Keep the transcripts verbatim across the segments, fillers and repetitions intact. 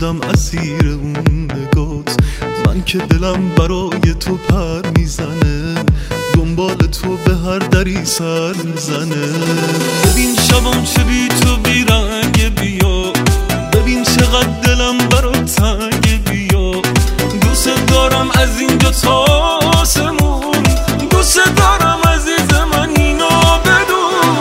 شدم اسیر اون نگات. من که دلم برای تو پر میزنه، دنبال تو به هر دری سر میزنه. ببین شبم چه بی تو بیرنگ، بیا ببین چقدر دلم برات تنگ، بیا دوست دارم از اینجا تا آسمون، دوست دارم عزیز من اینو بدون.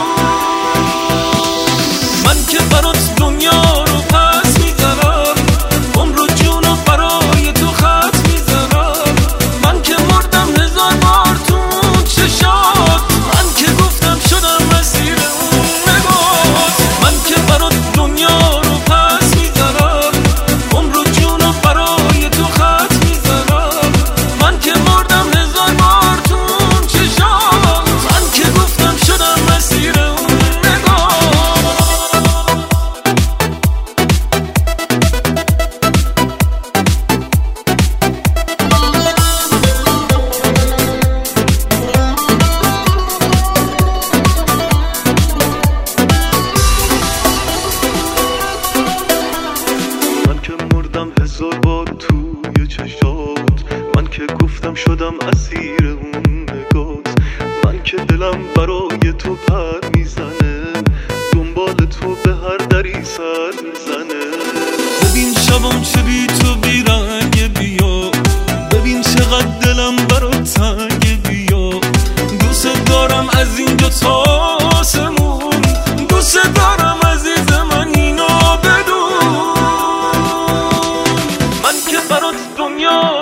من که برات دنیا رو پس میزنم، عمر و جون رو برای تو خط میزنم. من که مردم هزار بار تو چشات، من که گفتم شدم اسیر اون نگات. من که برات دنیا رو پس میزنم، عمر و جون رو برای تو خط میزنم. من که مردم هزار بار تو چشات، من که گفتم شدم اسیر اون نگات. من که مردم هزار بار توی چشات، من که گفتم شدم اسیر اون نگات. من که دلم برای تو پر میزنه، دنبال تو به هر دری سر میزنه. ببین شبم چه بی تو بیرنگ، بیا ببین چقدر دلم برات تنگ، بیا دوست دارم از اینجا تا آسمون، دوست دارم عزیز من اینو بدون. من که برات دنیا